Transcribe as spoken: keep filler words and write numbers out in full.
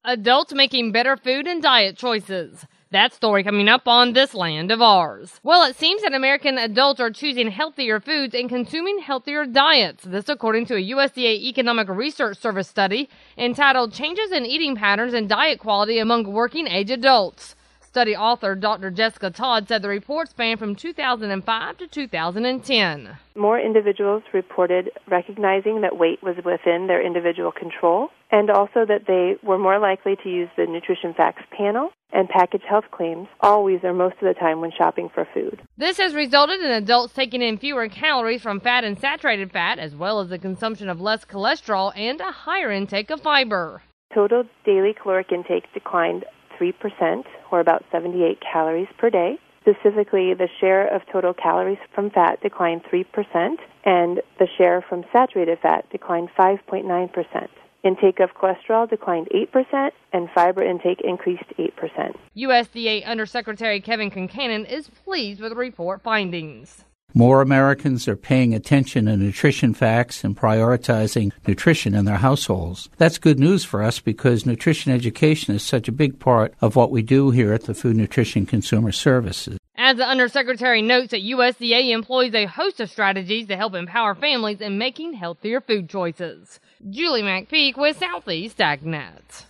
Adults making better food and diet choices. That story coming up on This Land of Ours. Well, it seems that American adults are choosing healthier foods and consuming healthier diets. This according to a U S D A Economic Research Service study entitled Changes in Eating Patterns and Diet Quality Among Working Age Adults. Study author Doctor Jessica Todd said the report spanned from two thousand five to two thousand ten. More individuals reported recognizing that weight was within their individual control, and also that they were more likely to use the Nutrition Facts panel and package health claims always or most of the time when shopping for food. This has resulted in adults taking in fewer calories from fat and saturated fat, as well as the consumption of less cholesterol and a higher intake of fiber. Total daily caloric intake declined three percent, or about seventy-eight calories per day. Specifically, the share of total calories from fat declined three percent, and the share from saturated fat declined five point nine percent. Intake of cholesterol declined eight percent, and fiber intake increased eight percent. U S D A Undersecretary Kevin Concanon is pleased with the report findings. More Americans are paying attention to nutrition facts and prioritizing nutrition in their households. That's good news for us because nutrition education is such a big part of what we do here at the Food Nutrition Consumer Services. As the Undersecretary notes that U S D A employs a host of strategies to help empower families in making healthier food choices. Julie McPeak with Southeast AgNet.